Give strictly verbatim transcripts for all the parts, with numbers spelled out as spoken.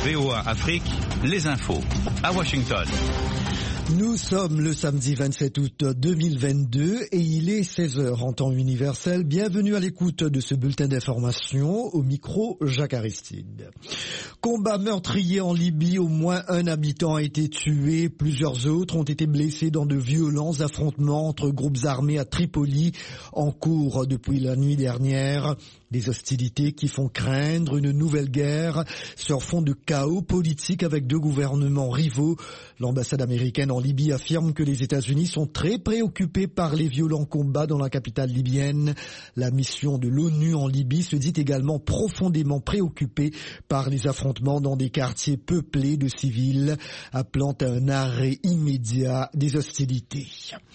V O A Afrique, les infos. À Washington. Nous sommes le samedi vingt-sept août deux mille vingt-deux et il est seize heures en temps universel. Bienvenue à l'écoute de ce bulletin d'information. Au micro, Jacques Aristide. Combat meurtrier en Libye, au moins un habitant a été tué. Plusieurs autres ont été blessés dans de violents affrontements entre groupes armés à Tripoli en cours depuis la nuit dernière. Des hostilités qui font craindre une nouvelle guerre sur fond de chaos politique avec deux gouvernements rivaux. L'ambassade américaine en Libye affirme que les États-Unis sont très préoccupés par les violents combats dans la capitale libyenne. La mission de l'ONU en Libye se dit également profondément préoccupée par les affrontements dans des quartiers peuplés de civils, appelant à un arrêt immédiat des hostilités.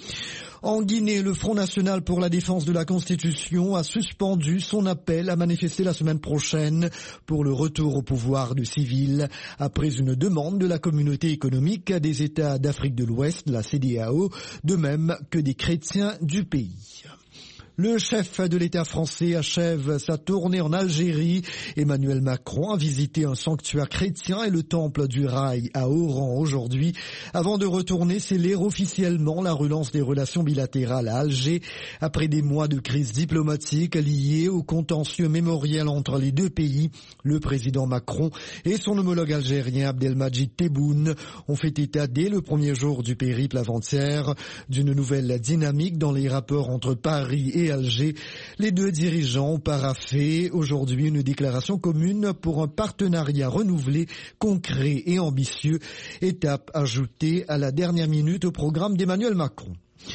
En Guinée, le Front national pour la défense de la Constitution a suspendu son appel à manifester la semaine prochaine pour le retour au pouvoir de civils, après une demande de la communauté économique des États d'Afrique de l'Ouest, la C D A O, de même que des chrétiens du pays. Le chef de l'État français achève sa tournée en Algérie. Emmanuel Macron a visité un sanctuaire chrétien et le temple du Rail à Oran aujourd'hui, avant de retourner sceller officiellement la relance des relations bilatérales à Alger, après des mois de crise diplomatique liée au contentieux mémoriel entre les deux pays. Le président Macron et son homologue algérien Abdelmadjid Tebboune ont fait état dès le premier jour du périple avant-hier d'une nouvelle dynamique dans les rapports entre Paris et Alger. Les deux dirigeants ont paraphé aujourd'hui une déclaration commune pour un partenariat renouvelé, concret et ambitieux, étape ajoutée à la dernière minute au programme d'Emmanuel Macron.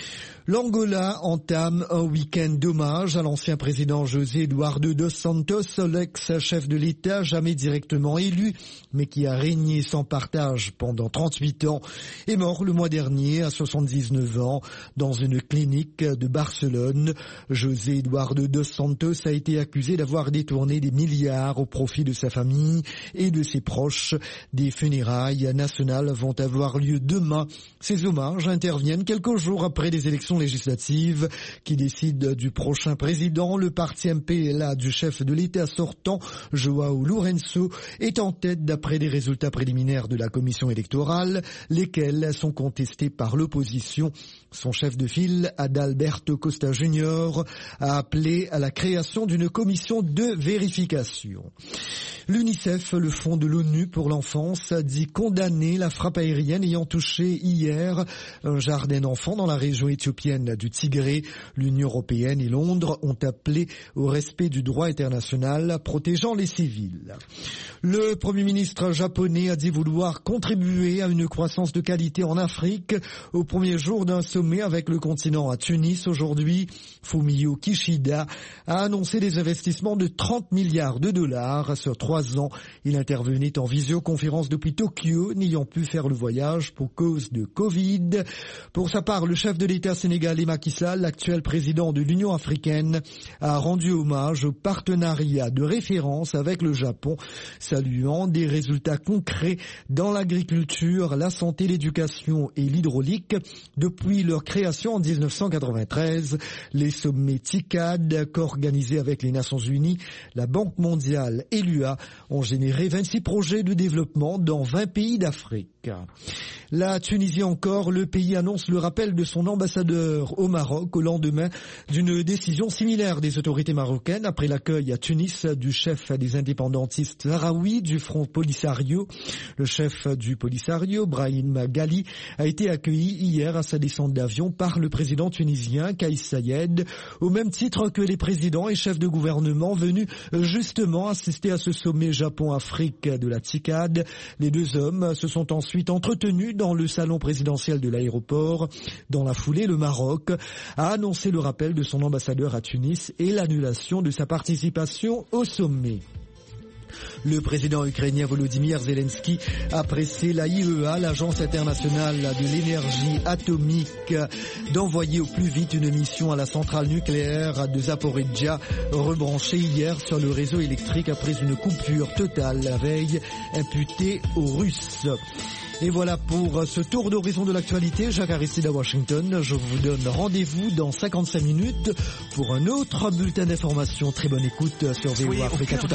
L'Angola entame un week-end d'hommage à l'ancien président José Eduardo dos Santos, l'ex-chef de l'État jamais directement élu, mais qui a régné sans partage pendant trente-huit ans, est mort le mois dernier à soixante-dix-neuf ans dans une clinique de Barcelone. José Eduardo dos Santos a été accusé d'avoir détourné des milliards au profit de sa famille et de ses proches. Des funérailles nationales vont avoir lieu demain. Ces hommages interviennent quelques jours après les élections législatives qui décident du prochain président. Le parti M P L A du chef de l'État sortant, João Lourenço, est en tête d'après les résultats préliminaires de la commission électorale, lesquels sont contestés par l'opposition. Son chef de file, Adalberto Costa Junior, a appelé à la création d'une commission de vérification. L'UNICEF, le fonds de l'ONU pour l'enfance, a dit condamner la frappe aérienne ayant touché hier un jardin d'enfants dans la région éthiopienne du Tigré. L'Union européenne et Londres ont appelé au respect du droit international protégeant les civils. Le Premier ministre japonais a dit vouloir contribuer à une croissance de qualité en Afrique au premier jour d'un sommet avec le continent à Tunis aujourd'hui. Fumio Kishida a annoncé des investissements de trente milliards de dollars sur trois ans. Il intervenait en visioconférence depuis Tokyo, n'ayant pu faire le voyage pour cause de Covid. Pour sa part, le chef de l'État sénégalais Macky Sall, l'actuel président de l'Union africaine, a rendu hommage au partenariat de référence avec le Japon, saluant des résultats concrets dans l'agriculture, la santé, l'éducation et l'hydraulique depuis leur création en dix-neuf cent quatre-vingt-treize. Les sommets T I C A D, co-organisés avec les Nations Unies, la Banque mondiale et l'U A, ont généré vingt-six projets de développement dans vingt pays d'Afrique. La Tunisie encore, le pays annonce le rappel de son ambassadeur au Maroc au lendemain d'une décision similaire des autorités marocaines après l'accueil à Tunis du chef des indépendantistes sahraouis du Front Polisario. Le chef du Polisario, Brahim Ghali, a été accueilli hier à sa descente d'avion par le président tunisien Kais Saied, au même titre que les présidents et chefs de gouvernement venus justement assister à ce sommet Japon-Afrique de la T I C A D. Les deux hommes se sont ensuite entretenus dans le salon présidentiel de l'aéroport. Dans la foulée, le Maroc a annoncé le rappel de son ambassadeur à Tunis et l'annulation de sa participation au sommet. Le président ukrainien Volodymyr Zelensky a pressé l'A I E A, l'Agence internationale de l'énergie atomique, d'envoyer au plus vite une mission à la centrale nucléaire de Zaporizhzhia, rebranchée hier sur le réseau électrique après une coupure totale la veille, imputée aux Russes. Et voilà pour ce tour d'horizon de l'actualité. Jacques Aristide à Washington. Je vous donne rendez-vous dans cinquante-cinq minutes pour un autre bulletin d'information. Très bonne écoute sur V O A Afrique.